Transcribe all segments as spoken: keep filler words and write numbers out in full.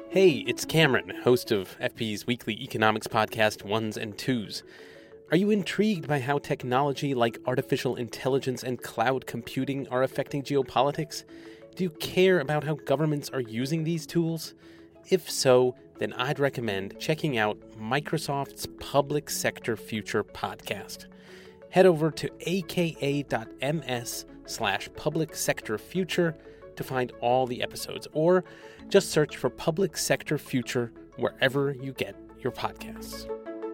Hey, it's Cameron, host of F P's weekly economics podcast, Ones and Twos. Are you intrigued by how technology like artificial intelligence and cloud computing are affecting geopolitics? Do you care about how governments are using these tools? If so, then I'd recommend checking out Microsoft's Public Sector Future podcast. Head over to aka.ms slash public sector future to find all the episodes, or just search for Public Sector Future wherever you get your podcasts.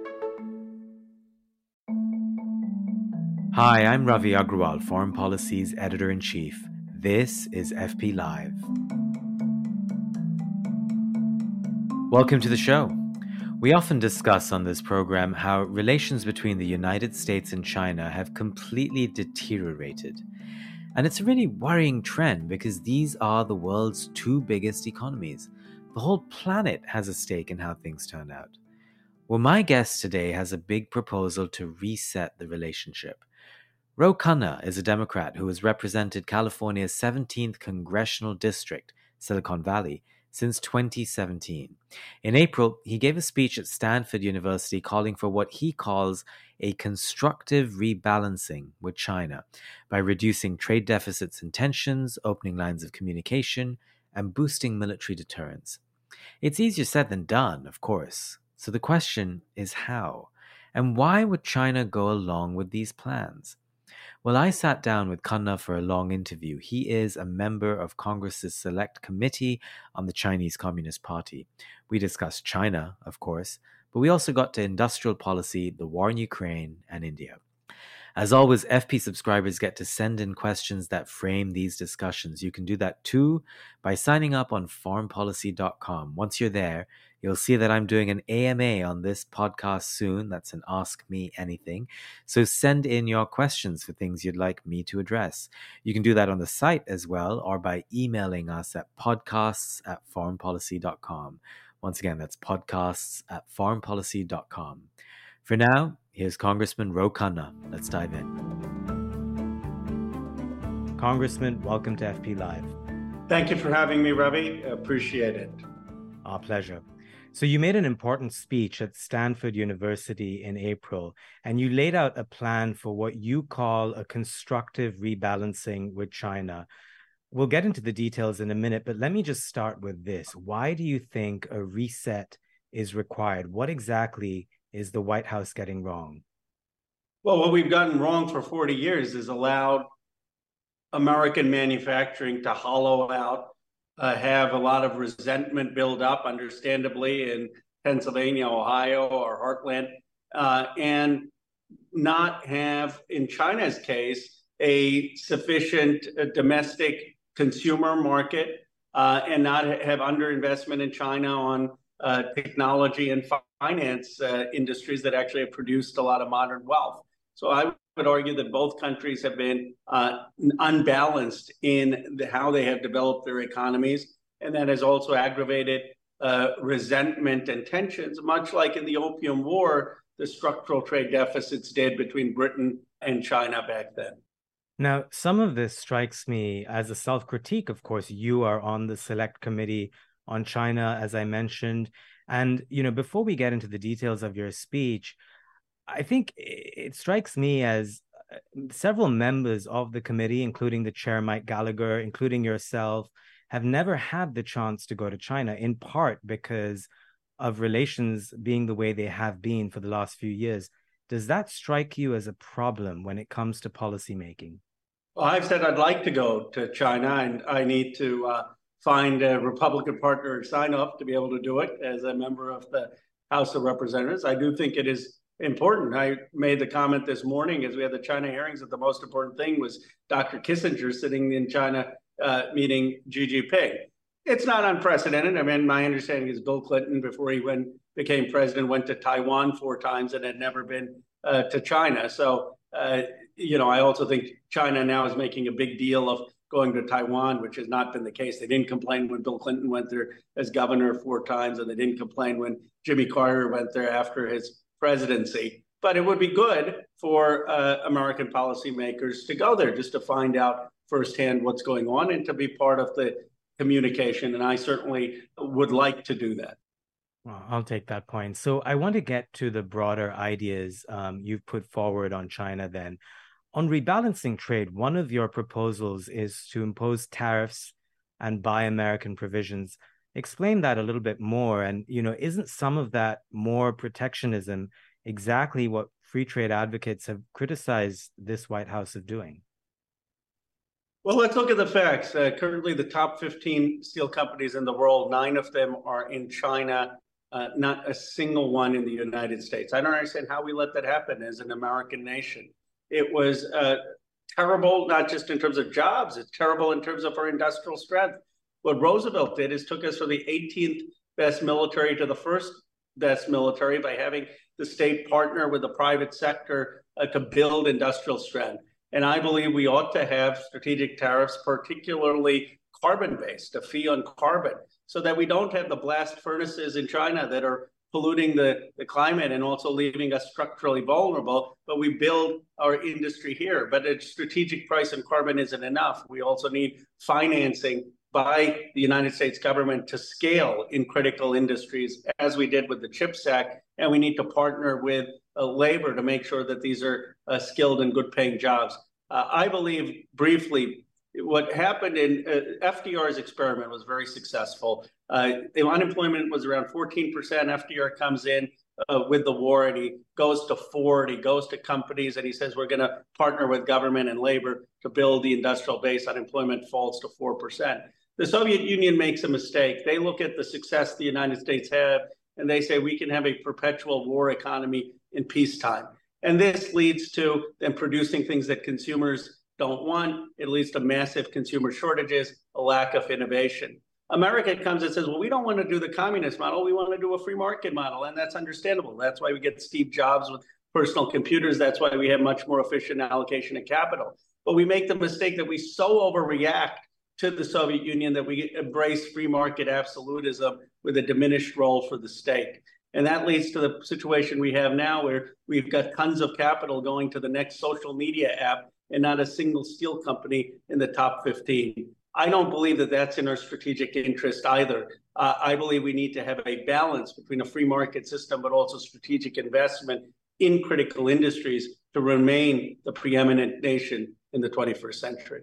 Hi, I'm Ravi Agrawal, Foreign Policy's Editor-in-Chief. This is F P Live. Welcome to the show. We often discuss on this program how relations between the United States and China have completely deteriorated. And it's a really worrying trend because these are the world's two biggest economies. The whole planet has a stake in how things turn out. Well, my guest today has a big proposal to reset the relationship. Ro Khanna is a Democrat who has represented California's seventeenth Congressional District, Silicon Valley, since twenty seventeen. In April, he gave a speech at Stanford University calling for what he calls a constructive rebalancing with China by reducing trade deficits and tensions, opening lines of communication, and boosting military deterrence. It's easier said than done, of course. So the question is how? And why would China go along with these plans? Well, I sat down with Khanna for a long interview. He is a member of Congress's Select Committee on the Chinese Communist Party. We discussed China, of course, but we also got to industrial policy, the war in Ukraine, and India. As always, F P subscribers get to send in questions that frame these discussions. You can do that too by signing up on foreign policy dot com. Once you're there, you'll see that I'm doing an A M A on this podcast soon. That's an Ask Me Anything. So send in your questions for things you'd like me to address. You can do that on the site as well, or by emailing us at podcasts at foreign policy dot com. Once again, that's podcasts at foreign policy dot com. For now, here's Congressman Ro Khanna. Let's dive in. Congressman, welcome to F P Live. Thank you for having me, Ravi. Appreciate it. Our pleasure. So you made an important speech at Stanford University in April, and you laid out a plan for what you call a constructive rebalancing with China. We'll get into the details in a minute, but let me just start with this. Why do you think a reset is required? What exactly is the White House getting wrong? Well, what we've gotten wrong for forty years is allowed American manufacturing to hollow out, uh, have a lot of resentment build up, understandably, in Pennsylvania, Ohio, or Heartland, uh, and not have, in China's case, a sufficient uh, domestic consumer market, uh, and not have underinvestment in China on uh, technology and finance uh, industries that actually have produced a lot of modern wealth. So I would argue that both countries have been uh, unbalanced in the, how they have developed their economies, and that has also aggravated uh, resentment and tensions, much like in the Opium War, the structural trade deficits did between Britain and China back then. Now, some of this strikes me as a self-critique. Of course, you are on the Select Committee on China, as I mentioned. And, you know, before we get into the details of your speech, I think it strikes me as several members of the committee, including the chair, Mike Gallagher, including yourself, have never had the chance to go to China, in part because of relations being the way they have been for the last few years. Does that strike you as a problem when it comes to policymaking? Well, I've said I'd like to go to China, and I need to uh, find a Republican partner and sign up to be able to do it as a member of the House of Representatives. I do think it is important. I made the comment this morning as we had the China hearings that the most important thing was Doctor Kissinger sitting in China uh, meeting Xi Jinping. It's not unprecedented. I mean, my understanding is Bill Clinton, before he went, became president, went to Taiwan four times and had never been uh, to China. So, uh, you know, I also think China now is making a big deal of going to Taiwan, which has not been the case. They didn't complain when Bill Clinton went there as governor four times, and they didn't complain when Jimmy Carter went there after his presidency. But it would be good for uh, American policymakers to go there just to find out firsthand what's going on and to be part of the communication, and I certainly would like to do that. Well, I'll take that point. So I want to get to the broader ideas um, you've put forward on China then. On rebalancing trade, one of your proposals is to impose tariffs and buy American provisions. Explain that a little bit more. And, you know, isn't some of that more protectionism exactly what free trade advocates have criticized this White House of doing? Well, let's look at the facts. Uh, currently, the top fifteen steel companies in the world, nine of them are in China, uh, not a single one in the United States. I don't understand how we let that happen as an American nation. It was uh, terrible, not just in terms of jobs, it's terrible in terms of our industrial strength. What Roosevelt did is took us from the eighteenth best military to the first best military by having the state partner with the private sector uh, to build industrial strength. And I believe we ought to have strategic tariffs, particularly carbon-based, a fee on carbon, so that we don't have the blast furnaces in China that are polluting the, the climate and also leaving us structurally vulnerable, but we build our industry here. But a strategic price on carbon isn't enough. We also need financing by the United States government to scale in critical industries, as we did with the CHIPS Act, and we need to partner with uh, labor to make sure that these are uh, skilled and good-paying jobs. Uh, I believe, briefly, what happened in uh, F D R's experiment was very successful. Uh, the unemployment was around fourteen percent. F D R comes in uh, with the war, and he goes to Ford, he goes to companies, and he says, we're going to partner with government and labor to build the industrial base. Unemployment falls to four percent. The Soviet Union makes a mistake. They look at the success the United States had, and they say we can have a perpetual war economy in peacetime. And this leads to them producing things that consumers don't want. It leads to massive consumer shortages, a lack of innovation. America comes and says, well, we don't want to do the communist model. We want to do a free market model. And that's understandable. That's why we get Steve Jobs with personal computers. That's why we have much more efficient allocation of capital. But we make the mistake that we so overreact to the Soviet Union that we embrace free market absolutism with a diminished role for the state. And that leads to the situation we have now, where we've got tons of capital going to the next social media app and not a single steel company in the top fifteen. I don't believe that that's in our strategic interest either. Uh, I believe we need to have a balance between a free market system, but also strategic investment in critical industries to remain the preeminent nation in the twenty-first century.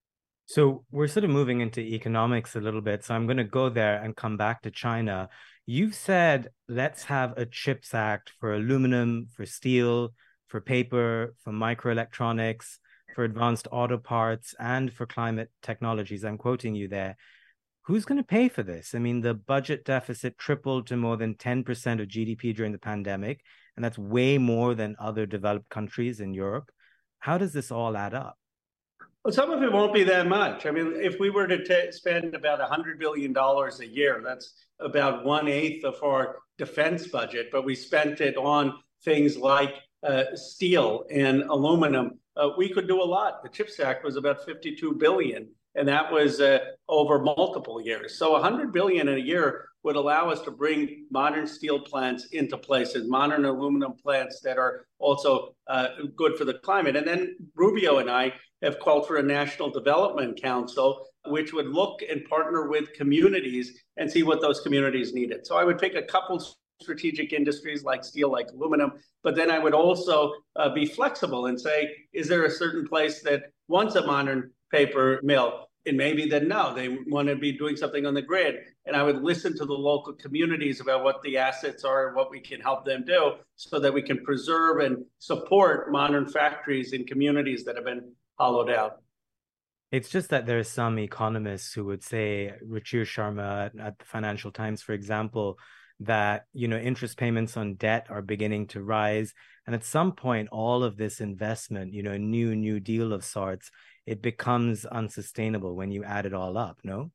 So we're sort of moving into economics a little bit. So I'm going to go there and come back to China. You've said, let's have a CHIPS Act for aluminum, for steel, for paper, for microelectronics, for advanced auto parts, and for climate technologies. I'm quoting you there. Who's going to pay for this? I mean, the budget deficit tripled to more than ten percent of G D P during the pandemic, and that's way more than other developed countries in Europe. How does this all add up? Well, some of it won't be that much. I mean, if we were to t- spend about one hundred billion dollars a year, that's about one-eighth of our defense budget, but we spent it on things like uh, steel and aluminum. Uh, we could do a lot. The CHIPS Act was about fifty-two billion dollars, and that was uh, over multiple years. So one hundred billion dollars in a year would allow us to bring modern steel plants into places, modern aluminum plants that are also uh, good for the climate. And then Rubio and I have called for a National Development Council, which would look and partner with communities and see what those communities needed. So I would pick a couple strategic industries like steel, like aluminum, but then I would also uh, be flexible and say, is there a certain place that wants a modern paper mill? And maybe then no, they want to be doing something on the grid. And I would listen to the local communities about what the assets are and what we can help them do so that we can preserve and support modern factories in communities that have been hollowed out. It's just that there are some economists who would say, Ruchir Sharma at the Financial Times, for example, that, you know, interest payments on debt are beginning to rise. And at some point, all of this investment, you know, new, new deal of sorts, it becomes unsustainable when you add it all up, no?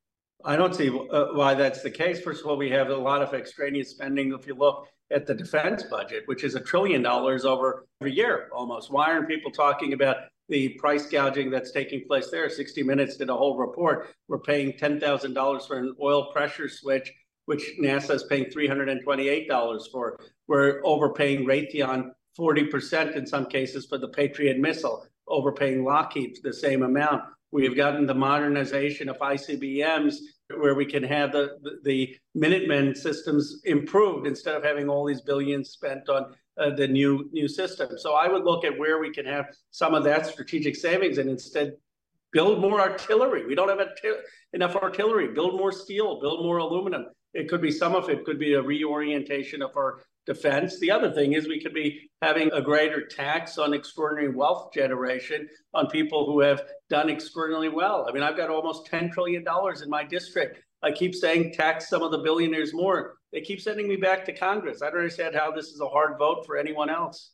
I don't see uh, why that's the case. First of all, we have a lot of extraneous spending. If you look at the defense budget, which is a trillion dollars over every year almost. Why aren't people talking about the price gouging that's taking place there? sixty minutes did a whole report. We're paying ten thousand dollars for an oil pressure switch, which NASA is paying three hundred twenty-eight dollars for. We're overpaying Raytheon forty percent in some cases for the Patriot missile, overpaying Lockheed the same amount. We've gotten the modernization of I C B Ms where we can have the, the, the Minutemen systems improved instead of having all these billions spent on uh, the new new system. So I would look at where we can have some of that strategic savings and instead build more artillery. We don't have enough artillery. Build more steel, build more aluminum. It could be some of it could be a reorientation of our defense. The other thing is we could be having a greater tax on extraordinary wealth generation on people who have done extraordinarily well. I mean, I've got almost ten trillion dollars in my district. I keep saying tax some of the billionaires more. They keep sending me back to Congress. I don't understand how this is a hard vote for anyone else.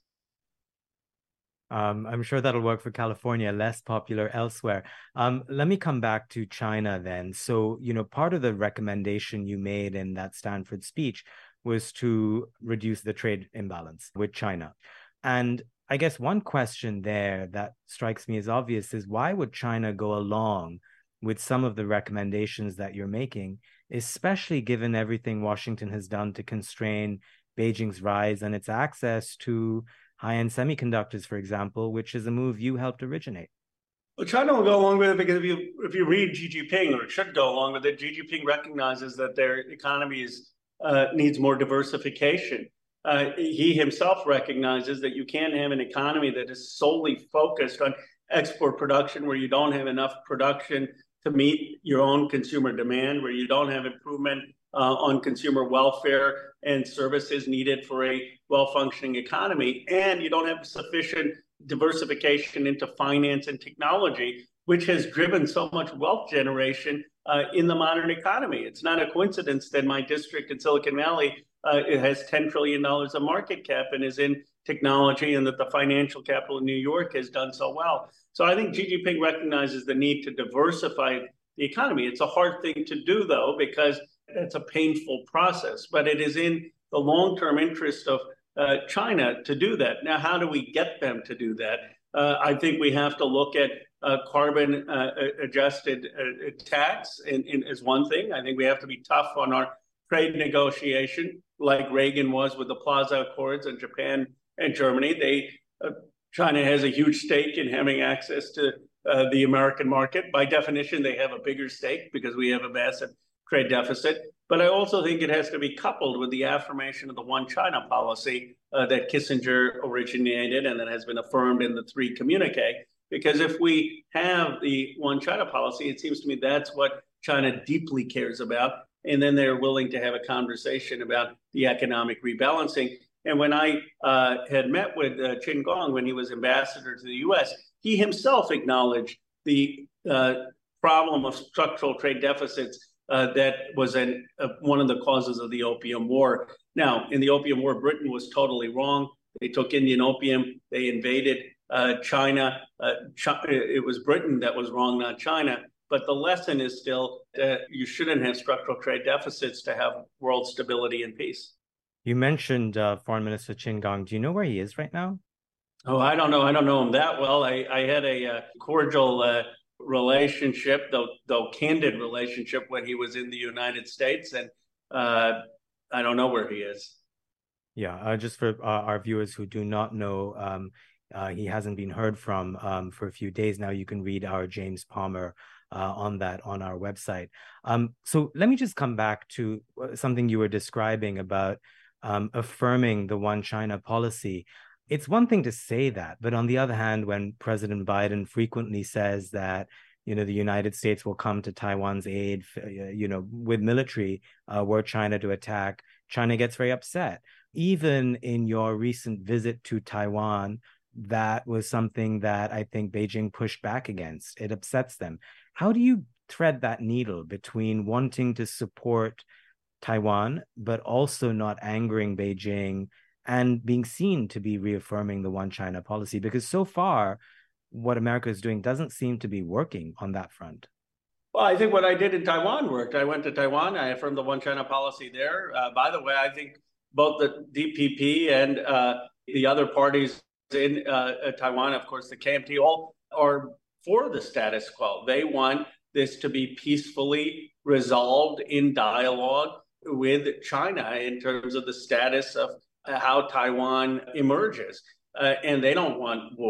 Um, I'm sure that'll work for California, less popular elsewhere. Um, let me come back to China then. So, you know, part of the recommendation you made in that Stanford speech was to reduce the trade imbalance with China. And I guess one question there that strikes me as obvious is why would China go along with some of the recommendations that you're making, especially given everything Washington has done to constrain Beijing's rise and its access to high-end semiconductors, for example, which is a move you helped originate? Well, China will go along with it because if you if you read Xi Jinping, or it should go along with it, Xi Jinping recognizes that their economy is, uh, needs more diversification. Uh, he himself recognizes that you can't have an economy that is solely focused on export production, where you don't have enough production to meet your own consumer demand, where you don't have improvement uh, on consumer welfare and services needed for a well-functioning economy, and you don't have sufficient diversification into finance and technology, which has driven so much wealth generation uh, in the modern economy. It's not a coincidence that my district in Silicon Valley uh, it has ten trillion dollars of market cap and is in technology, and that the financial capital in New York has done so well. So I think Xi Jinping recognizes the need to diversify the economy. It's a hard thing to do, though, because it's a painful process, but it is in the long-term interest of uh, China to do that. Now, how do we get them to do that? Uh, I think we have to look at uh, carbon uh, adjusted uh, tax in, in, as one thing. I think we have to be tough on our trade negotiation, like Reagan was with the Plaza Accords in Japan and Germany. They uh, China has a huge stake in having access to uh, the American market. By definition, they have a bigger stake because we have a massive trade deficit. But I also think it has to be coupled with the affirmation of the One China policy uh, that Kissinger originated and that has been affirmed in the three communique. Because if we have the One China policy, it seems to me that's what China deeply cares about. And then they're willing to have a conversation about the economic rebalancing. And when I uh, had met with uh, Qin Gong when he was ambassador to the U S, he himself acknowledged the uh, problem of structural trade deficits uh, that was an, uh, one of the causes of the Opium War. Now, in the Opium War, Britain was totally wrong. They took Indian opium. They invaded uh, China. Uh, Ch- it was Britain that was wrong, not China. But the lesson is still that you shouldn't have structural trade deficits to have world stability and peace. You mentioned uh, Foreign Minister Qin Gong. Do you know where he is right now? Oh, I don't know. I don't know him that well. I, I had a uh, cordial uh, relationship, though though candid relationship, when he was in the United States, and uh, I don't know where he is. Yeah, uh, just for uh, our viewers who do not know, um, uh, he hasn't been heard from um, for a few days now. You can read our James Palmer uh, on that on our website. Um, so let me just come back to something you were describing about um, affirming the One China policy. It's one thing to say that, but on the other hand, when President Biden frequently says that, you know, the United States will come to Taiwan's aid, you know, with military, uh, were China to attack, China gets very upset. Even in your recent visit to Taiwan, that was something that I think Beijing pushed back against. It upsets them. How do you thread that needle between wanting to support Taiwan, but also not angering Beijing and being seen to be reaffirming the One China policy? Because so far, what America is doing doesn't seem to be working on that front. Well, I think what I did in Taiwan worked. I went to Taiwan. I affirmed the One China policy there. Uh, by the way, I think both the D P P and uh, the other parties in uh, Taiwan, of course, the K M T, all are for the status quo. They want this to be peacefully resolved in dialogue with China in terms of the status of how Taiwan emerges. Uh, and they don't want war.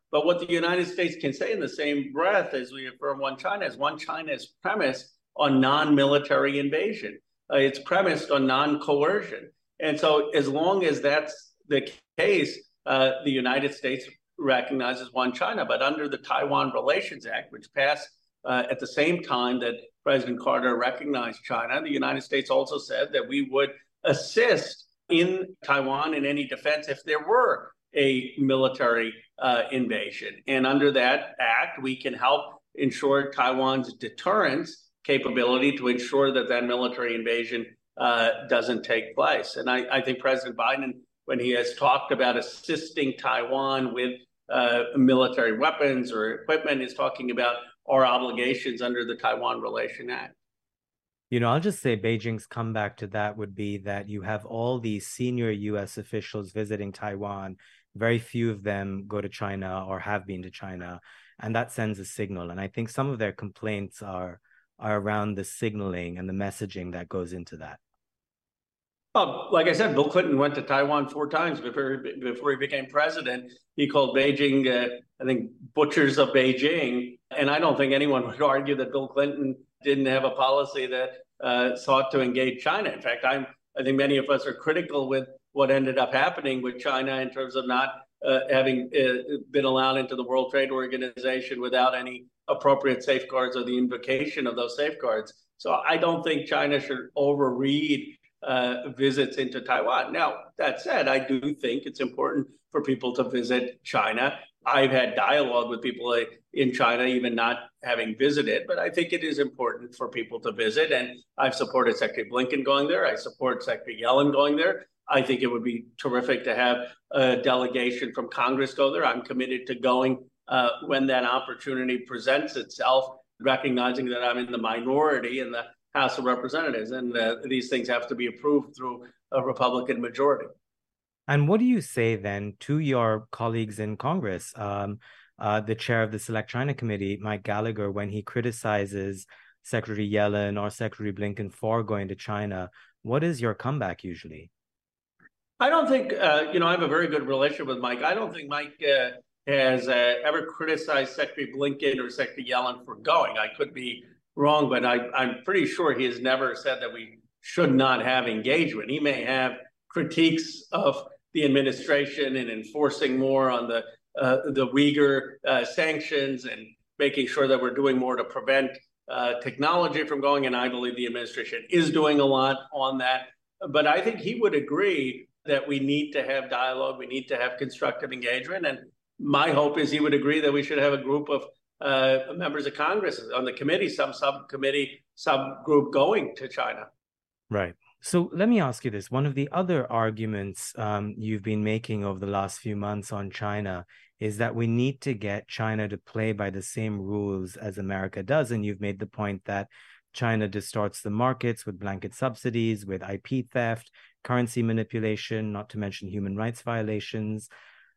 But what the United States can say in the same breath as we affirm One China is One China is premised on non-military invasion. Uh, it's premised on non-coercion. And so as long as that's the case, uh, the United States recognizes One China. But under the Taiwan Relations Act, which passed uh, at the same time that President Carter recognized China, the United States also said that we would assist in Taiwan in any defense if there were a military uh, invasion. And under that act, we can help ensure Taiwan's deterrence capability to ensure that that military invasion uh, doesn't take place. And I, I think President Biden, when he has talked about assisting Taiwan with uh, military weapons or equipment, is talking about our obligations under the Taiwan Relation Act. You know, I'll just say Beijing's comeback to that would be that you have all these senior U S officials visiting Taiwan. Very few of them go to China or have been to China, and that sends a signal. And I think some of their complaints are are around the signaling and the messaging that goes into that. Well, like I said, Bill Clinton went to Taiwan four times before before he became president. He called Beijing, uh, I think, butchers of Beijing. And I don't think anyone would argue that Bill Clinton didn't have a policy that uh, sought to engage China. In fact, I'm, I think many of us are critical with what ended up happening with China in terms of not uh, having uh, been allowed into the World Trade Organization without any appropriate safeguards or the invocation of those safeguards. So I don't think China should overread uh, visits into Taiwan. Now, that said, I do think it's important for people to visit China. I've had dialogue with people in China, even not having visited, but I think it is important for people to visit. And I've supported Secretary Blinken going there. I support Secretary Yellen going there. I think it would be terrific to have a delegation from Congress go there. I'm committed to going uh, when that opportunity presents itself, recognizing that I'm in the minority in the House of Representatives, and uh, these things have to be approved through a Republican majority. And what do you say then to your colleagues in Congress, um, uh, the chair of the Select China Committee, Mike Gallagher, when he criticizes Secretary Yellen or Secretary Blinken for going to China? What is your comeback usually? I don't think, uh, you know, I have a very good relationship with Mike. I don't think Mike uh, has uh, ever criticized Secretary Blinken or Secretary Yellen for going. I could be wrong, but I, I'm pretty sure he has never said that we should not have engagement. He may have critiques of the administration and enforcing more on the uh, the Uyghur uh, sanctions and making sure that we're doing more to prevent uh, technology from going. And I believe the administration is doing a lot on that. But I think he would agree that we need to have dialogue. We need to have constructive engagement. And my hope is he would agree that we should have a group of uh, members of Congress on the committee, some subcommittee, subgroup going to China. Right. So let me ask you this. One of the other arguments um, you've been making over the last few months on China is that we need to get China to play by the same rules as America does. And you've made the point that China distorts the markets with blanket subsidies, with I P theft, currency manipulation, not to mention human rights violations.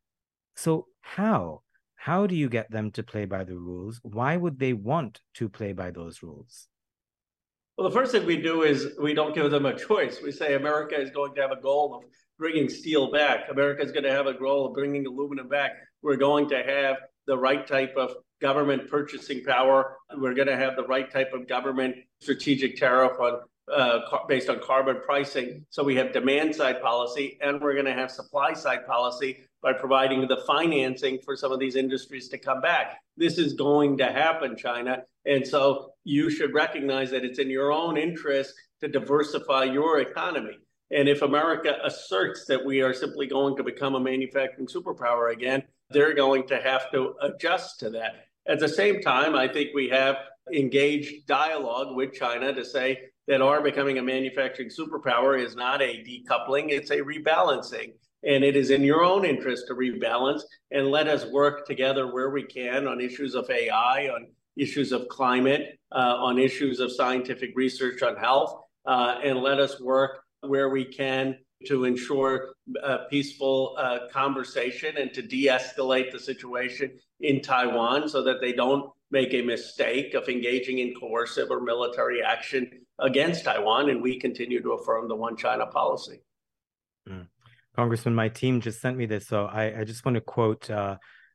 So how? How do you get them to play by the rules? Why would they want to play by those rules? Well, the first thing we do is we don't give them a choice. We say America is going to have a goal of bringing steel back. America is going to have a goal of bringing aluminum back. We're going to have the right type of government purchasing power. We're going to have the right type of government strategic tariff on uh, based on carbon pricing. So we have demand side policy, and we're going to have supply side policy by providing the financing for some of these industries to come back. This is going to happen, China. And so you should recognize that it's in your own interest to diversify your economy. And if America asserts that we are simply going to become a manufacturing superpower again, they're going to have to adjust to that. At the same time, I think we have engaged dialogue with China to say that our becoming a manufacturing superpower is not a decoupling, it's a rebalancing. And it is in your own interest to rebalance, and let us work together where we can on issues of A I, on issues of climate, uh, on issues of scientific research on health, uh, and let us work where we can to ensure uh, peaceful uh, conversation and to de-escalate the situation in Taiwan so that they don't make a mistake of engaging in coercive or military action against Taiwan, and we continue to affirm the One China policy. Mm. Congressman, my team just sent me this, so I, I just want to quote uh,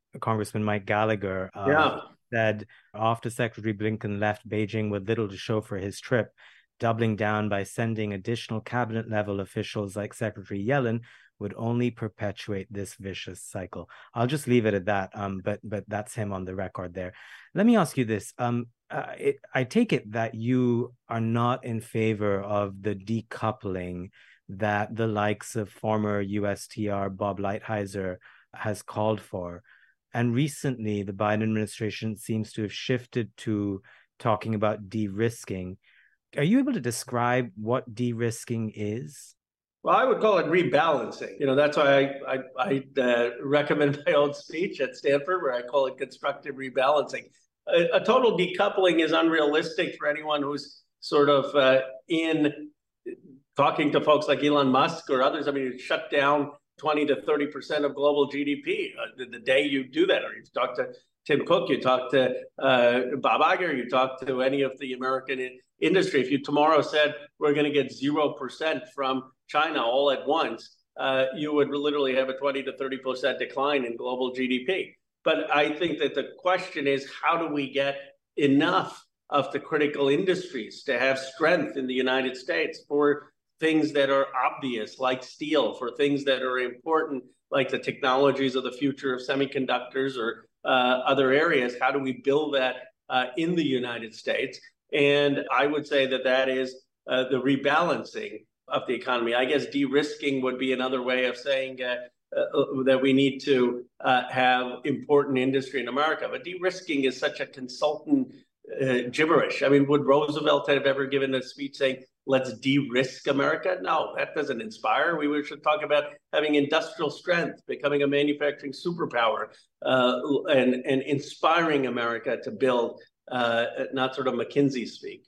Congressman Mike Gallagher, uh, Yeah. said after Secretary Blinken left Beijing with little to show for his trip, doubling down by sending additional cabinet-level officials like Secretary Yellen would only perpetuate this vicious cycle. I'll just leave it at that, um, but but that's him on the record there. Let me ask you this. Um, uh, it, I take it that you are not in favor of the decoupling that the likes of former U S T R Bob Lighthizer has called for. And recently, the Biden administration seems to have shifted to talking about de-risking. Are you able to describe what de-risking is? Well, I would call it rebalancing. You know, that's why I I, I uh, recommend my own speech at Stanford, where I call it constructive rebalancing. A, a total decoupling is unrealistic for anyone who's sort of uh, in talking to folks like Elon Musk or others. I mean, you shut down twenty to thirty percent of global G D P uh, the, the day you do that. Or you talk to Tim Cook, you talk to uh, Bob Iger, you talk to any of the American in- industry. If you tomorrow said we're going to get zero percent from China all at once, uh, you would literally have a twenty to thirty percent decline in global G D P. But I think that the question is, how do we get enough of the critical industries to have strength in the United States for things that are obvious, like steel, for things that are important, like the technologies of the future of semiconductors or uh, other areas? How do we build that uh, in the United States? And I would say that that is uh, the rebalancing of the economy. I guess de-risking would be another way of saying uh, uh, that we need to uh, have important industry in America. But de-risking is such a consultant uh, gibberish. I mean, would Roosevelt have ever given a speech saying, let's de-risk America? No, that doesn't inspire. We should talk about having industrial strength, becoming a manufacturing superpower, uh, and, and inspiring America to build, uh, not sort of McKinsey speak.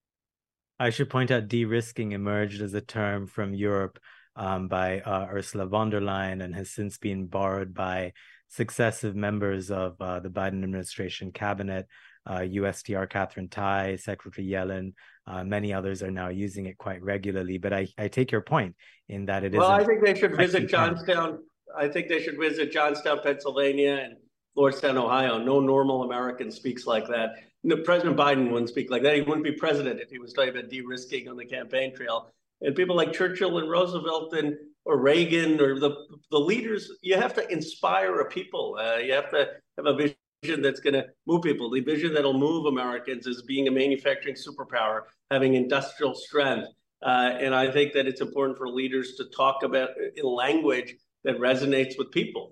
I should point out de-risking emerged as a term from Europe um, by uh, Ursula von der Leyen and has since been borrowed by successive members of uh, the Biden administration cabinet. Uh, U S T R Catherine Tai, Secretary Yellen, uh, many others are now using it quite regularly. But I, I take your point in that it is. Well, I think they should visit Johnstown. I think they should visit Johnstown, Pennsylvania, and Lordstown, Ohio. No normal American speaks like that. No, President Biden wouldn't speak like that. He wouldn't be president if he was talking about de-risking on the campaign trail. And people like Churchill and Roosevelt and or Reagan or the the leaders, you have to inspire a people. Uh, you have to have a vision that's going to move people. The vision that'll move Americans is being a manufacturing superpower, having industrial strength. Uh, and I think that it's important for leaders to talk about in language that resonates with people.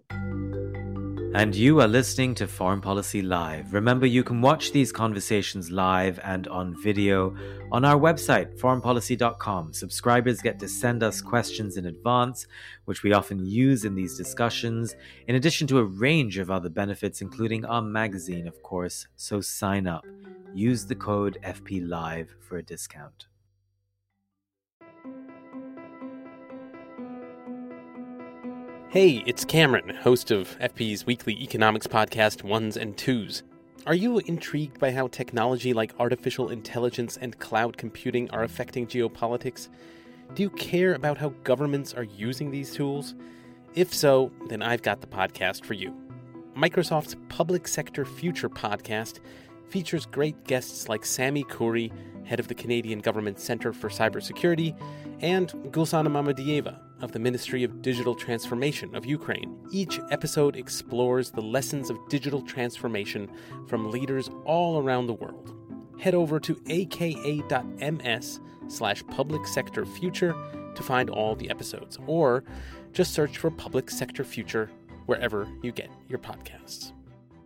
And you are listening to Foreign Policy Live. Remember, you can watch these conversations live and on video on our website, foreign policy dot com. Subscribers get to send us questions in advance, which we often use in these discussions, in addition to a range of other benefits, including our magazine, of course. So sign up. Use the code F P Live for a discount. Hey, it's Cameron, host of F P's weekly economics podcast, Ones and Twos. Are you intrigued by how technology like artificial intelligence and cloud computing are affecting geopolitics? Do you care about how governments are using these tools? If so, then I've got the podcast for you. Microsoft's Public Sector Future podcast features great guests like Sami Khoury, head of the Canadian Government Centre for Cybersecurity, and Gulsana Mamadieva of the Ministry of Digital Transformation of Ukraine. Each episode explores the lessons of digital transformation from leaders all around the world. Head over to aka.ms slash public sector future to find all the episodes, or just search for Public Sector Future wherever you get your podcasts.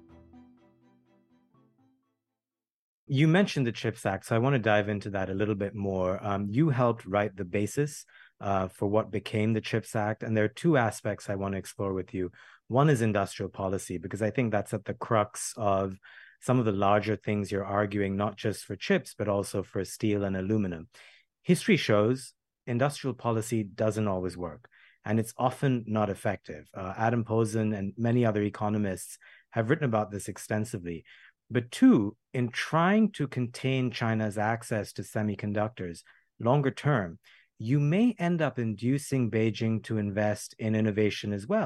You mentioned the CHIPS Act, so I want to dive into that a little bit more. Um, you helped write the basis uh, for what became the CHIPS Act, and there are two aspects I want to explore with you. One is industrial policy, because I think that's at the crux of some of the larger things you're arguing, not just for chips, but also for steel and aluminum. History shows industrial policy doesn't always work, and it's often not effective. Uh, Adam Posen and many other economists have written about this extensively. But two, in trying to contain China's access to semiconductors longer term, you may end up inducing Beijing to invest in innovation as well.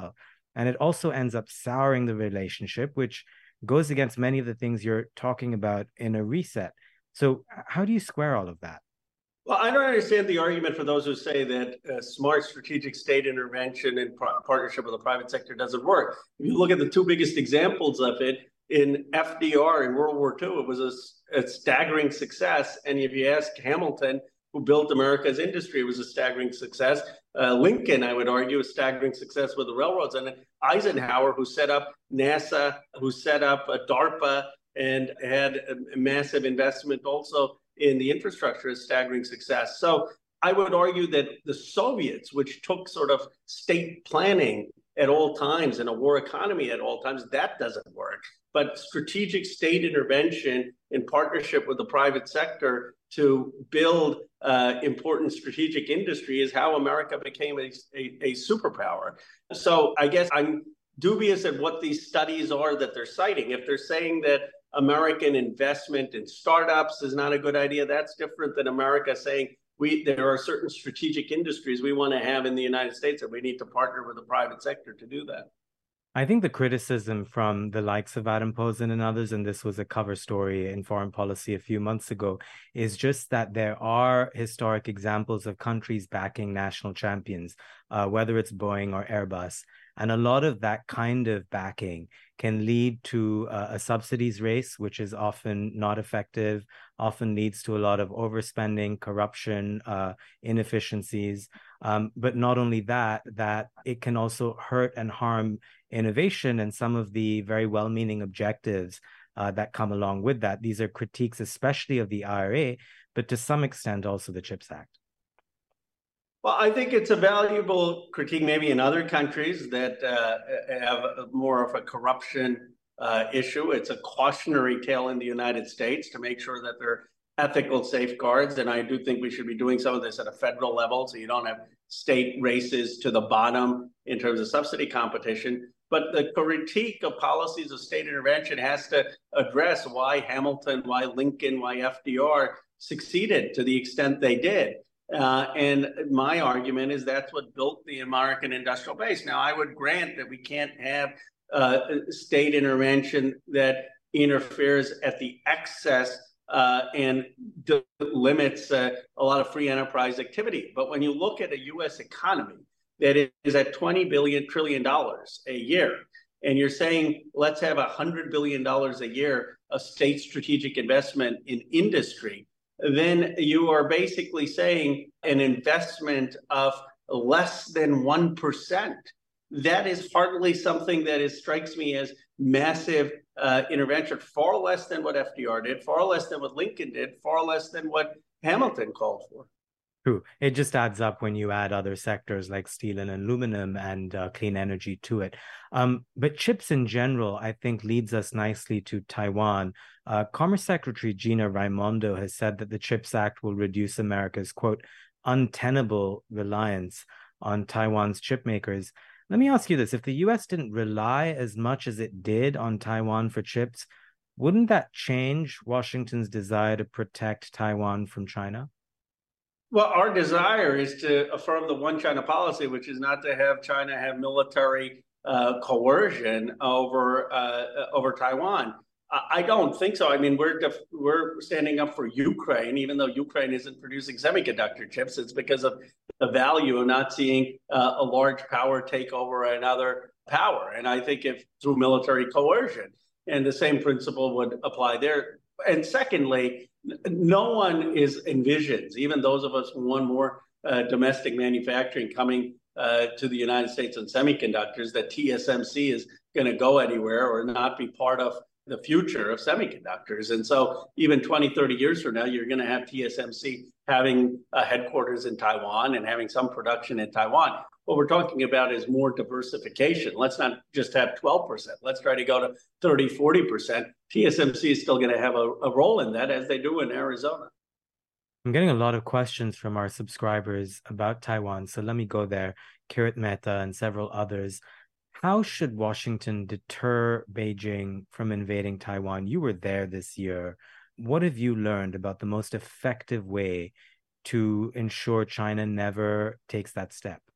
And it also ends up souring the relationship, which goes against many of the things you're talking about in a reset. So how do you square all of that? Well, I don't understand the argument for those who say that uh, smart strategic state intervention in par- partnership with the private sector doesn't work. If you look at the two biggest examples of it, in F D R in World War Two, it was a, a staggering success. And if you ask Hamilton, who built America's industry, it was a staggering success. Uh, Lincoln, I would argue, a staggering success with the railroads. And Eisenhower, who set up NASA, who set up uh, DARPA, and had a, a massive investment also in the infrastructure, is staggering success. So I would argue that the Soviets, which took sort of state planning at all times and a war economy at all times, that doesn't work. But strategic state intervention in partnership with the private sector to build uh, important strategic industry is how America became a, a, a superpower. So I guess I'm dubious at what these studies are that they're citing. If they're saying that American investment in startups is not a good idea, that's different than America saying we there are certain strategic industries we want to have in the United States and we need to partner with the private sector to do that. I think the criticism from the likes of Adam Posen and others, and this was a cover story in Foreign Policy a few months ago, is just that there are historic examples of countries backing national champions, uh, whether it's Boeing or Airbus. And a lot of that kind of backing can lead to uh, a subsidies race, which is often not effective, often leads to a lot of overspending, corruption, uh, inefficiencies. Um, but not only that, that it can also hurt and harm innovation and some of the very well-meaning objectives uh, that come along with that. These are critiques, especially of the I R A, but to some extent also the CHIPS Act. Well, I think it's a valuable critique maybe in other countries that uh, have more of a corruption uh, issue. It's a cautionary tale in the United States to make sure that there are ethical safeguards. And I do think we should be doing some of this at a federal level so you don't have state races to the bottom in terms of subsidy competition. But the critique of policies of state intervention has to address why Hamilton, why Lincoln, why F D R succeeded to the extent they did. Uh, and my argument is that's what built the American industrial base. Now, I would grant that we can't have uh, state intervention that interferes at the excess uh, and d- limits uh, a lot of free enterprise activity. But when you look at a U S economy that is at twenty billion trillion dollars a year, and you're saying, let's have one hundred billion dollars a year of state strategic investment in industry, then you are basically saying an investment of less than one percent. That is hardly something that is, strikes me as massive uh, intervention, far less than what F D R did, far less than what Lincoln did, far less than what Hamilton called for. True. It just adds up when you add other sectors like steel and aluminum and uh, clean energy to it. Um, but chips in general, I think, leads us nicely to Taiwan. Uh, Commerce Secretary Gina Raimondo has said that the CHIPS Act will reduce America's, quote, untenable reliance on Taiwan's chip makers. Let me ask you this. If the U S didn't rely as much as it did on Taiwan for chips, wouldn't that change Washington's desire to protect Taiwan from China? Well, our desire is to affirm the one China policy, which is not to have China have military uh, coercion over uh, over Taiwan. I don't think so. I mean, we're def- we're standing up for Ukraine, even though Ukraine isn't producing semiconductor chips. It's because of the value of not seeing uh, a large power take over another power. And I think if through military coercion, and the same principle would apply there. And secondly, no one is envisions, even those of us who want more uh, domestic manufacturing coming uh, to the United States on semiconductors, that T S M C is going to go anywhere or not be part of the future of semiconductors. And so even twenty, thirty years from now, you're going to have T S M C having a headquarters in Taiwan and having some production in Taiwan. What we're talking about is more diversification. Let's not just have twelve percent. Let's try to go to thirty, forty percent. T S M C is still going to have a, a role in that, as they do in Arizona. I'm getting a lot of questions from our subscribers about Taiwan. So let me go there. Kirit Mehta and several others. How should Washington deter Beijing from invading Taiwan? You were there this year. What have you learned about the most effective way to ensure China never takes that step?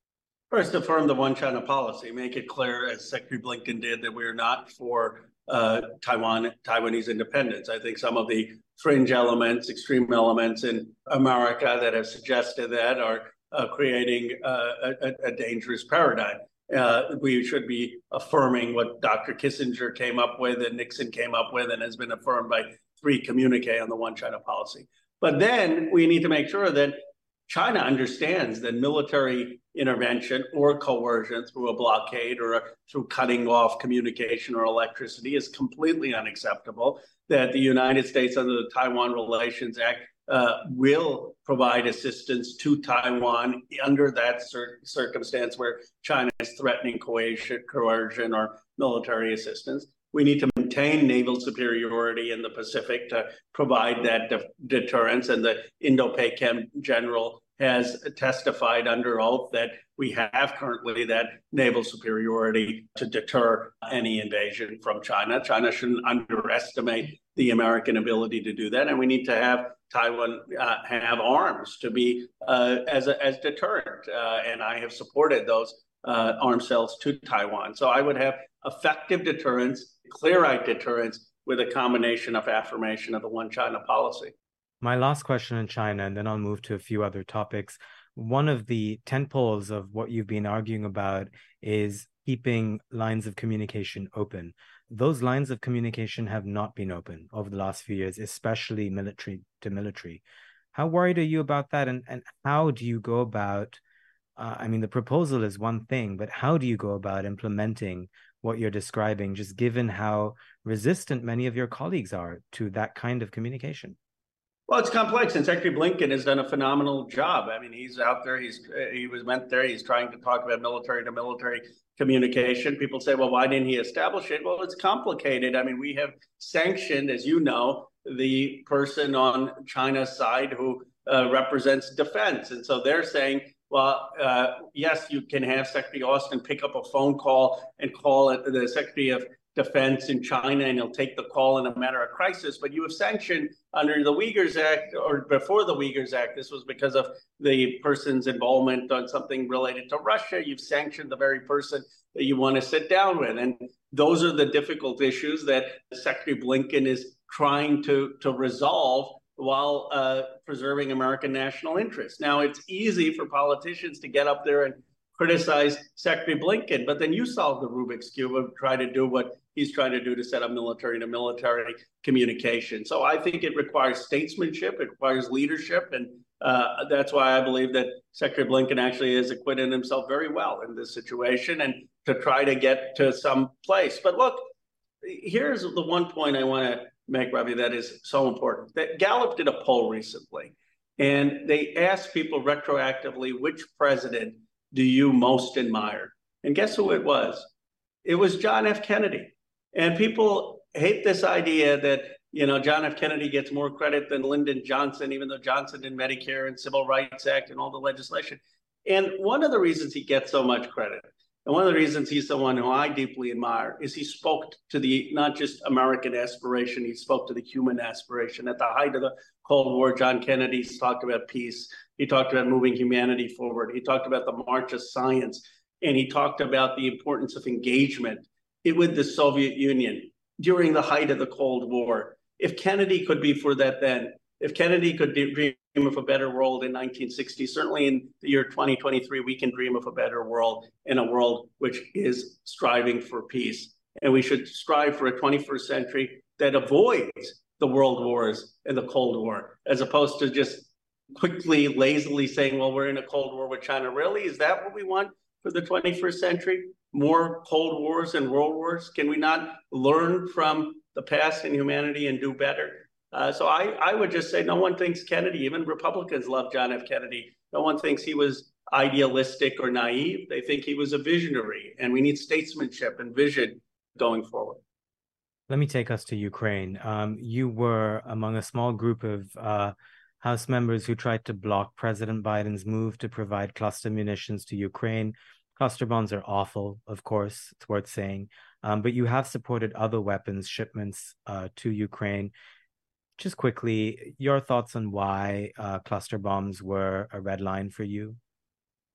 First, affirm the one China policy. Make it clear, as Secretary Blinken did, that we're not for uh, Taiwan, Taiwanese independence. I think some of the fringe elements, extreme elements in America that have suggested that are uh, creating uh, a, a dangerous paradigm. Uh, we should be affirming what Doctor Kissinger came up with and Nixon came up with and has been affirmed by three communique on the one China policy. But then we need to make sure that China understands that military intervention or coercion through a blockade or a, through cutting off communication or electricity is completely unacceptable, that the United States under the Taiwan Relations Act uh, will provide assistance to Taiwan under that cir- circumstance where China is threatening coercion, coercion or military assistance. We need to maintain naval superiority in the Pacific to provide that de- deterrence. And the Indo-PACOM general has testified under oath that we have currently that naval superiority to deter any invasion from China. China shouldn't underestimate the American ability to do that. And we need to have Taiwan uh, have arms to be uh, as, a, as deterrent. Uh, and I have supported those uh, arms sales to Taiwan. So I would have effective deterrence, clear-eyed deterrence with a combination of affirmation of the one China policy. My last question on China, and then I'll move to a few other topics. One of the tentpoles of what you've been arguing about is keeping lines of communication open. Those lines of communication have not been open over the last few years, especially military to military. How worried are you about that? And, and how do you go about, uh, I mean, the proposal is one thing, but how do you go about implementing what you're describing, just given how resistant many of your colleagues are to that kind of communication? Well, it's complex, and Secretary Blinken has done a phenomenal job. I mean, he's out there. He's he was went there. He's trying to talk about military to military communication. People say, well, why didn't he establish it? Well, it's complicated. I mean, we have sanctioned, as you know, the person on China's side who uh, represents defense, and so they're saying, well, uh, yes, you can have Secretary Austin pick up a phone call and call it the Secretary of Defense in China, and he'll take the call in a matter of crisis. But you have sanctioned under the Uyghurs Act, or before the Uyghurs Act, this was because of the person's involvement on something related to Russia. You've sanctioned the very person that you want to sit down with. And those are the difficult issues that Secretary Blinken is trying to, to resolve while uh, preserving American national interests. Now, it's easy for politicians to get up there and criticize Secretary Blinken, but then you solve the Rubik's Cube and try to do what he's trying to do to set up military to military communication. So I think it requires statesmanship, it requires leadership, and uh, that's why I believe that Secretary Blinken actually has acquitted himself very well in this situation and to try to get to some place. But look, here's the one point I want to make, Ravi, that is so important. That Gallup did a poll recently, and they asked people retroactively, which president do you most admire? And guess who it was? It was John F. Kennedy. And people hate this idea that, you know, John F. Kennedy gets more credit than Lyndon Johnson, even though Johnson did Medicare and Civil Rights Act and all the legislation. And one of the reasons he gets so much credit, and one of the reasons he's someone who I deeply admire, is he spoke to the not just American aspiration, he spoke to the human aspiration. At the height of the Cold War, John Kennedy talked about peace. He talked about moving humanity forward. He talked about the march of science. And he talked about the importance of engagement with the Soviet Union during the height of the Cold War. If Kennedy could be for that then, if Kennedy could dream of a better world in nineteen sixty, certainly in the year twenty twenty-three, we can dream of a better world, in a world which is striving for peace. And we should strive for a twenty-first century that avoids the world wars and the Cold War, as opposed to just quickly, lazily saying, well, we're in a Cold War with China. Really? Is that what we want for the twenty-first century? More Cold Wars and World Wars? Can we not learn from the past in humanity and do better? Uh, so I, I would just say no one thinks Kennedy, even Republicans love John F. Kennedy. No one thinks he was idealistic or naive. They think he was a visionary, and we need statesmanship and vision going forward. Let me take us to Ukraine. Um, you were among a small group of uh, House members who tried to block President Biden's move to provide cluster munitions to Ukraine. Cluster bombs are awful, of course, it's worth saying, um, but you have supported other weapons shipments uh, to Ukraine. Just quickly, your thoughts on why uh, cluster bombs were a red line for you?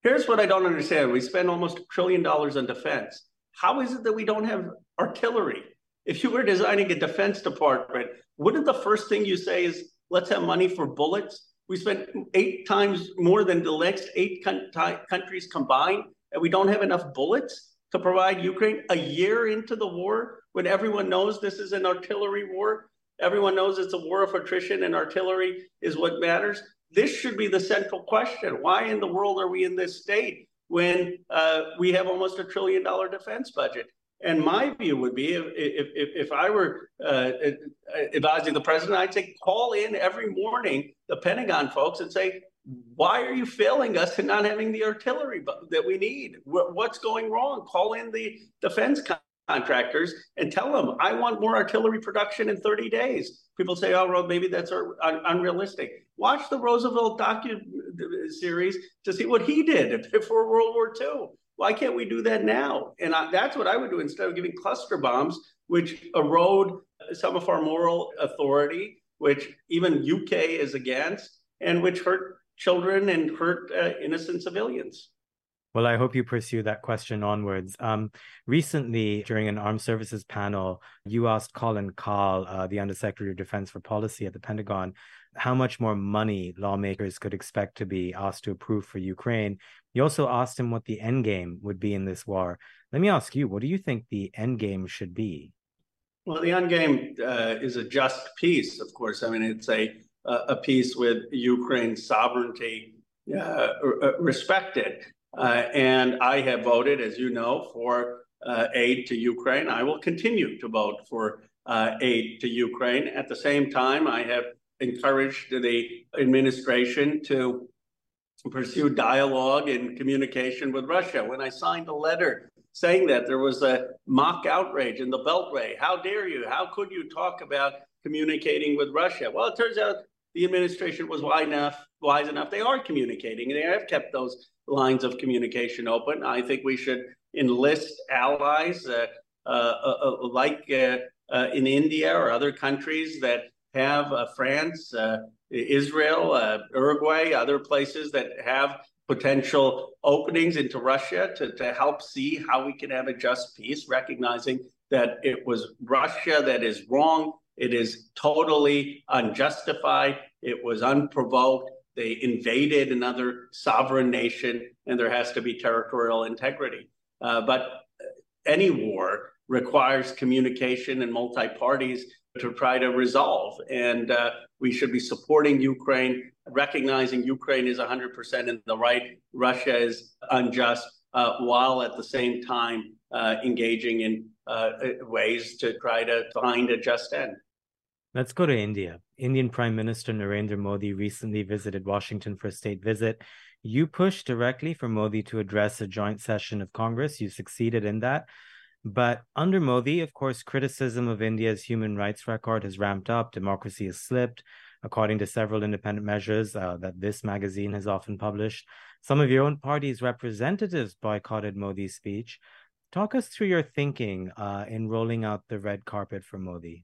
Here's what I don't understand. We spend almost a trillion dollars on defense. How is it that we don't have artillery? If you were designing a defense department, wouldn't the first thing you say is, let's have money for bullets? We spent eight times more than the next eight countries combined, and we don't have enough bullets to provide Ukraine a year into the war when everyone knows this is an artillery war. Everyone knows it's a war of attrition and artillery is what matters. This should be the central question. Why in the world are we in this state when uh, we have almost a trillion dollar defense budget? And my view would be, if if, if I were uh, advising the president, I'd say call in every morning the Pentagon folks and say, why are you failing us in not having the artillery that we need? What's going wrong? Call in the defense contractors and tell them, I want more artillery production in thirty days. People say, oh, well, maybe that's un- unrealistic. Watch the Roosevelt docu-series to see what he did before World War Two. Why can't we do that now? And I, that's what I would do instead of giving cluster bombs, which erode some of our moral authority, which even U K is against, and which hurt children and hurt uh, innocent civilians. Well, I hope you pursue that question onwards. Um, recently, during an armed services panel, you asked Colin Kahl, uh, the Undersecretary of Defense for Policy at the Pentagon, how much more money lawmakers could expect to be asked to approve for Ukraine. You also asked him what the end game would be in this war. Let me ask you, what do you think the end game should be? Well, the end game uh, is a just peace, of course. I mean, it's a a peace with Ukraine's sovereignty uh, respected. Uh, and I have voted, as you know, for uh, aid to Ukraine. I will continue to vote for uh, aid to Ukraine. At the same time, I have encouraged the administration to pursue dialogue and communication with Russia. When I signed a letter saying that there was a mock outrage in the Beltway, how dare you? How could you talk about communicating with Russia? Well, it turns out the administration was wise enough, wise enough. They are communicating, and they have kept those lines of communication open. I think we should enlist allies uh, uh, uh, like uh, uh, in India or other countries that have uh, France, uh, Israel, uh, Uruguay, other places that have potential openings into Russia to, to help see how we can have a just peace, recognizing that it was Russia that is wrong. It is totally unjustified. It was unprovoked. They invaded another sovereign nation, and there has to be territorial integrity. Uh, but any war requires communication and multi-parties to try to resolve. And uh, we should be supporting Ukraine, recognizing Ukraine is one hundred percent in the right, Russia is unjust, uh, while at the same time uh, engaging in uh, ways to try to find a just end. Let's go to India. Indian Prime Minister Narendra Modi recently visited Washington for a state visit. You pushed directly for Modi to address a joint session of Congress. You succeeded in that. But under Modi, of course, criticism of India's human rights record has ramped up. Democracy has slipped, according to several independent measures uh, that this magazine has often published. Some of your own party's representatives boycotted Modi's speech. Talk us through your thinking uh, in rolling out the red carpet for Modi.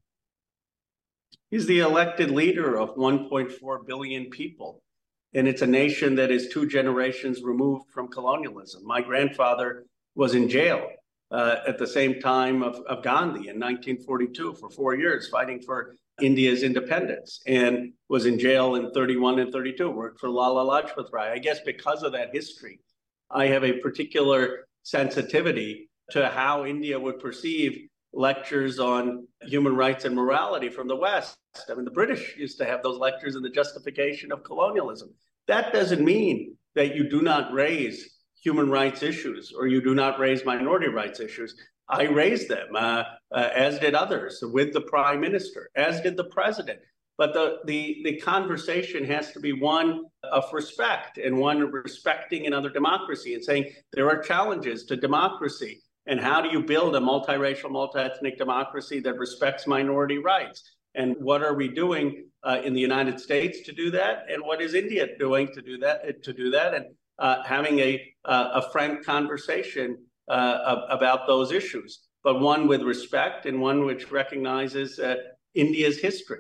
He's the elected leader of one point four billion people. And it's a nation that is two generations removed from colonialism. My grandfather was in jail uh, at the same time of, of Gandhi in nineteen forty-two for four years, fighting for India's independence, and was in jail in thirty-one and thirty-two, worked for Lala Lajpat Rai. I guess because of that history, I have a particular sensitivity to how India would perceive lectures on human rights and morality from the West. I mean, the British used to have those lectures in the justification of colonialism. That doesn't mean that you do not raise human rights issues or you do not raise minority rights issues. I raised them, uh, uh, as did others, with the prime minister, as did the president. But the, the, the conversation has to be one of respect and one of respecting another democracy and saying there are challenges to democracy. And how do you build a multiracial, multi-ethnic democracy that respects minority rights? And what are we doing uh, in the United States to do that? And what is India doing to do that? To do that, and uh, having a uh, a frank conversation uh, about those issues, but one with respect and one which recognizes uh, India's history.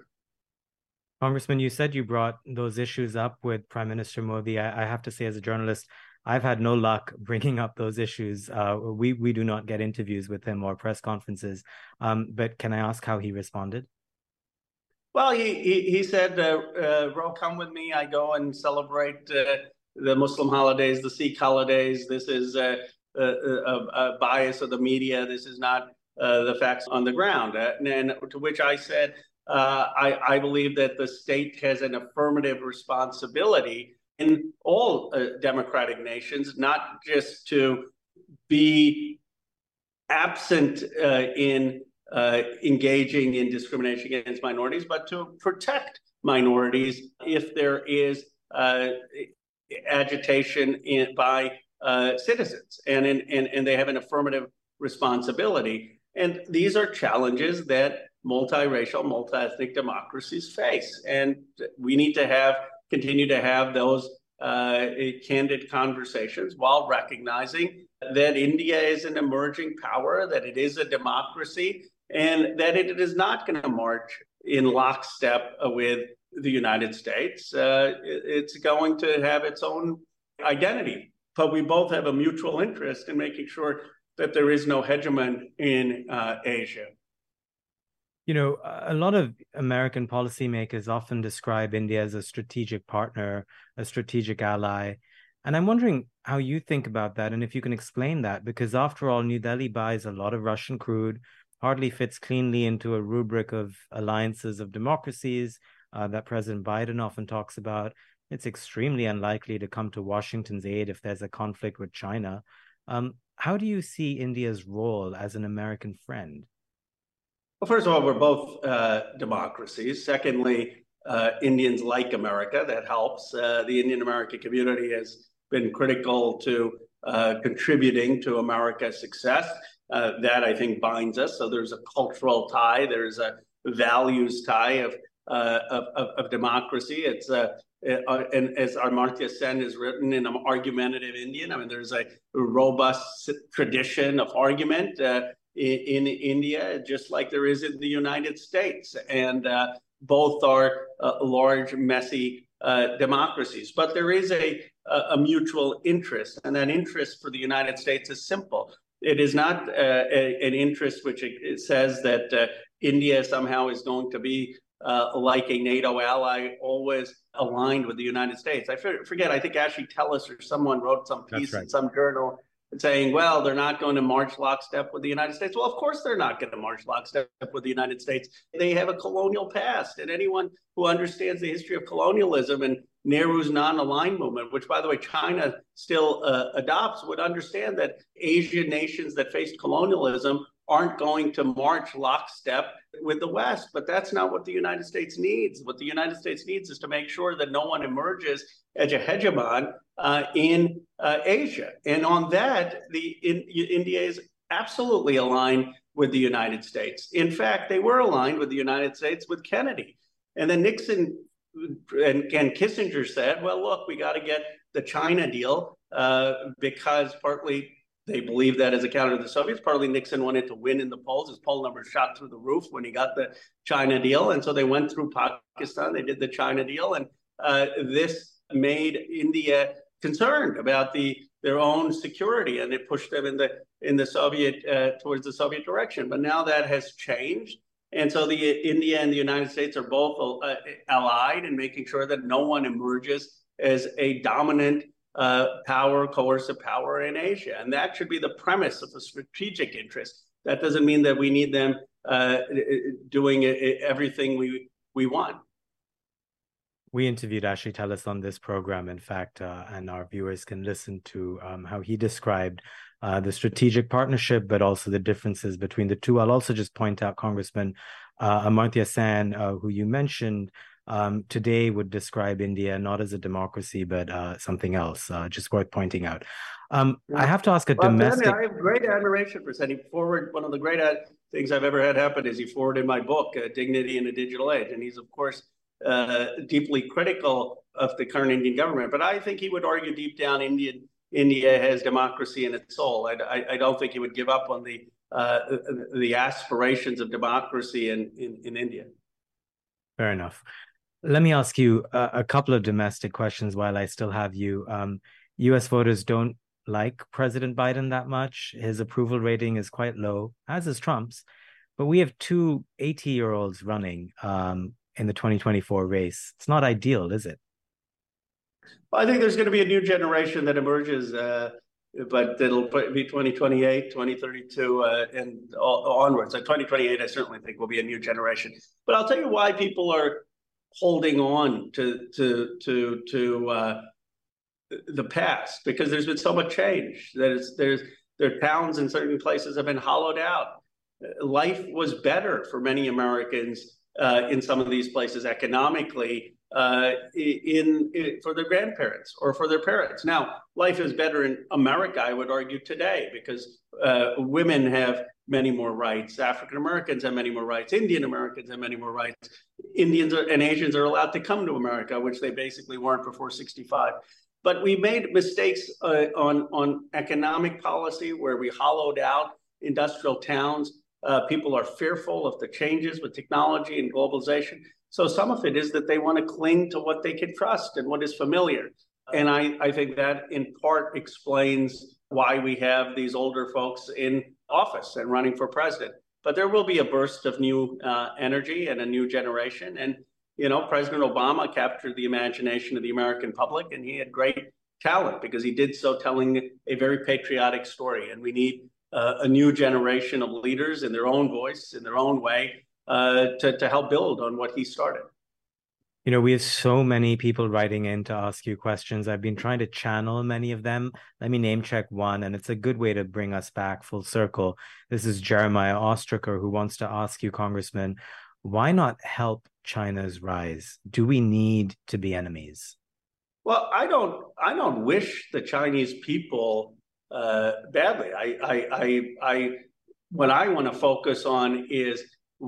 Congressman, you said you brought those issues up with Prime Minister Modi. I, I have to say, as a journalist, I've had no luck bringing up those issues. Uh, we we do not get interviews with him or press conferences. Um, but can I ask how he responded? Well, he he, he said, uh, uh, "Ro, come with me. I go and celebrate uh, the Muslim holidays, the Sikh holidays. This is uh, a, a, a bias of the media. This is not uh, the facts on the ground." Uh, and, and to which I said, uh, I, I believe that the state has an affirmative responsibility in all uh, democratic nations, not just to be absent uh, in uh, engaging in discrimination against minorities, but to protect minorities if there is uh, agitation in, by uh, citizens, and, in, and and they have an affirmative responsibility. And these are challenges that multiracial, multi-ethnic democracies face, and we need to have continue to have those uh, candid conversations while recognizing that India is an emerging power, that it is a democracy, and that it is not going to march in lockstep with the United States. Uh, it's going to have its own identity, but we both have a mutual interest in making sure that there is no hegemon in uh, Asia. You know, a lot of American policymakers often describe India as a strategic partner, a strategic ally. And I'm wondering how you think about that and if you can explain that, because after all, New Delhi buys a lot of Russian crude, hardly fits cleanly into a rubric of alliances of democracies uh, that President Biden often talks about. It's extremely unlikely to come to Washington's aid if there's a conflict with China. Um, how do you see India's role as an American friend? Well, first of all, we're both uh, democracies. Secondly, uh, Indians like America. That helps. Uh, the Indian American community has been critical to uh, contributing to America's success. Uh, that, I think, binds us. So there's a cultural tie. There's a values tie of uh, of, of, of democracy. It's a uh, and as Amartya Sen has written in an argumentative Indian, I mean, there's a robust tradition of argument uh, in, in India, just like there is in the United States. And uh, both are uh, large, messy uh, democracies. But there is a, a mutual interest, and that interest for the United States is simple. It is not uh, a, an interest which it says that uh, India somehow is going to be uh, like a NATO ally, always aligned with the United States. I forget, I think Ashley Tellis or someone wrote some piece right. in some journal saying, well, they're not going to march lockstep with the United States. Well, of course they're not going to march lockstep with the United States. They have a colonial past. And anyone who understands the history of colonialism and Nehru's non-aligned movement, which, by the way, China still uh, adopts, would understand that Asian nations that faced colonialism aren't going to march lockstep with the West. But that's not what the United States needs. What the United States needs is to make sure that no one emerges as a hegemon uh, in uh, Asia. And on that, the in, India is absolutely aligned with the United States. In fact, they were aligned with the United States with Kennedy. And then Nixon and, and Kissinger said, well, look, we got to get the China deal uh, because partly they believed that as a counter to the Soviets. Partly Nixon wanted to win in the polls. His poll numbers shot through the roof when he got the China deal. And so they went through Pakistan. They did the China deal. And uh, this made India concerned about the their own security, and it pushed them in the in the Soviet uh, towards the Soviet direction. But now that has changed. And so the India and the United States are both uh, allied in making sure that no one emerges as a dominant Uh, power, coercive power in Asia. And that should be the premise of the strategic interest. That doesn't mean that we need them uh, doing everything we, we want. We interviewed Ashley Tellis on this program, in fact, uh, and our viewers can listen to um, how he described uh, the strategic partnership, but also the differences between the two. I'll also just point out Congressman uh, Amartya Sen, uh, who you mentioned, Um, today would describe India not as a democracy, but uh, something else, uh, just worth pointing out. Um, yeah. I have to ask a well, domestic... I have great admiration for sending forward. One of the great ad- things I've ever had happen is he forwarded my book, uh, Dignity in a Digital Age. And he's, of course, uh, deeply critical of the current Indian government. But I think he would argue deep down Indian, India has democracy in its soul. I, I, I don't think he would give up on the, uh, the aspirations of democracy in, in, in India. Fair enough. Let me ask you a, a couple of domestic questions while I still have you. Um, U S voters don't like President Biden that much. His approval rating is quite low, as is Trump's. But we have two eighty-year-olds running um, in the twenty twenty-four race. It's not ideal, is it? Well, I think there's going to be a new generation that emerges, uh, but it'll be twenty twenty-eight, twenty thirty-two, uh, and onwards. So twenty twenty-eight, I certainly think, will be a new generation. But I'll tell you why people are holding on to to to to uh, the past, because there's been so much change. There's there's their towns in certain places have been hollowed out. Life was better for many Americans uh, in some of these places economically. Uh, in, in for their grandparents or for their parents. Now, life is better in America, I would argue, today, because uh, women have many more rights. African Americans have many more rights. Indian Americans have many more rights. Indians are, and Asians are allowed to come to America, which they basically weren't before sixty-five. But we made mistakes uh, on, on economic policy where we hollowed out industrial towns. Uh, people are fearful of the changes with technology and globalization. So some of it is that they want to cling to what they can trust and what is familiar. And I, I think that in part explains why we have these older folks in office and running for president. But there will be a burst of new uh, energy and a new generation. And, you know, President Obama captured the imagination of the American public, and he had great talent because he did so telling a very patriotic story. And we need uh, a new generation of leaders in their own voice, in their own way, Uh, to, to help build on what he started. You know, we have so many people writing in to ask you questions. I've been trying to channel many of them. Let me name check one, and it's a good way to bring us back full circle. This is Jeremiah Ostraker, who wants to ask you, Congressman, why not help China's rise? Do we need to be enemies? Well, I don't. I don't wish the Chinese people uh, badly. I, I, I, I, what I want to focus on is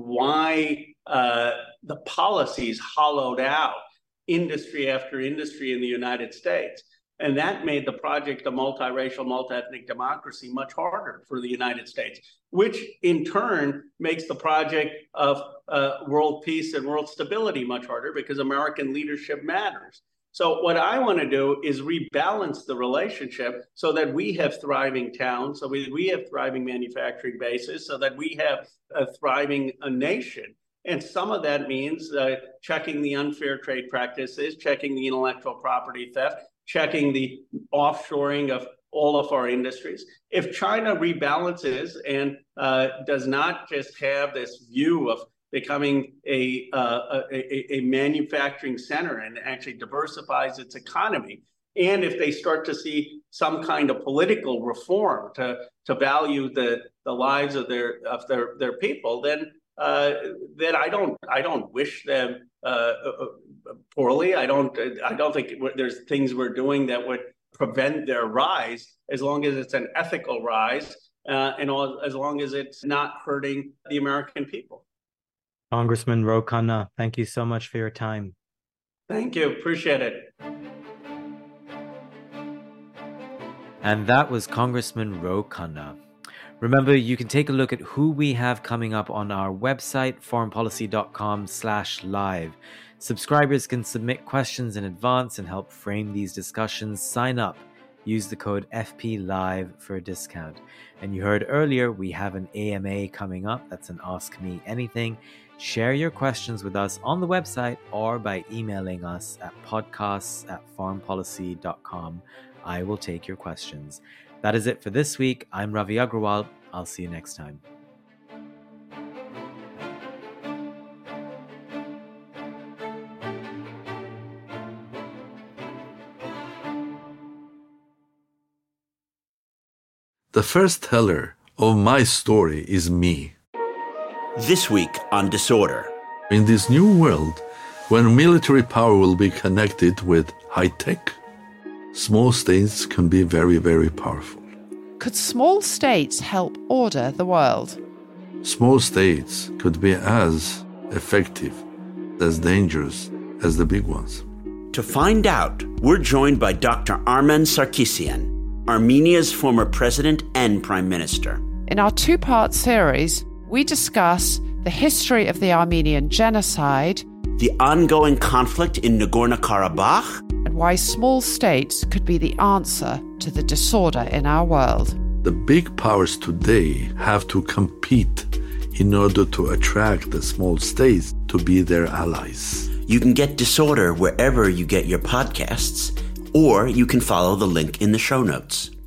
why uh, the policies hollowed out industry after industry in the United States. And that made the project of multiracial, multi-ethnic democracy much harder for the United States, which in turn makes the project of uh, world peace and world stability much harder because American leadership matters. So what I want to do is rebalance the relationship so that we have thriving towns, so we, we have thriving manufacturing bases, so that we have a thriving a nation. And some of that means uh, checking the unfair trade practices, checking the intellectual property theft, checking the offshoring of all of our industries. If China rebalances and uh, does not just have this view of becoming a, uh, a, a manufacturing center and actually diversifies its economy, and if they start to see some kind of political reform to, to value the, the lives of their of their, their people, then uh, then I don't I don't wish them uh, poorly. I don't I don't think there's things we're doing that would prevent their rise, as long as it's an ethical rise uh, and all, as long as it's not hurting the American people. Congressman Ro Khanna, thank you so much for your time. Thank you. Appreciate it. And that was Congressman Ro Khanna. Remember, you can take a look at who we have coming up on our website, foreignpolicy.com slash live. Subscribers can submit questions in advance and help frame these discussions. Sign up. Use the code F P Live for a discount. And you heard earlier, we have an A M A coming up. That's an Ask Me Anything. Share your questions with us on the website or by emailing us at podcasts at foreignpolicy dot com. I will take your questions. That is it for this week. I'm Ravi Agrawal. I'll see you next time. The first teller of my story is me. This week on Disorder. In this new world, when military power will be connected with high tech, small states can be very, very powerful. Could small states help order the world? Small states could be as effective, as dangerous as the big ones. To find out, we're joined by Doctor Armen Sarkisian, Armenia's former president and prime minister. In our two-part series, we discuss the history of the Armenian genocide, the ongoing conflict in Nagorno-Karabakh, and why small states could be the answer to the disorder in our world. The big powers today have to compete in order to attract the small states to be their allies. You can get Disorder wherever you get your podcasts, or you can follow the link in the show notes.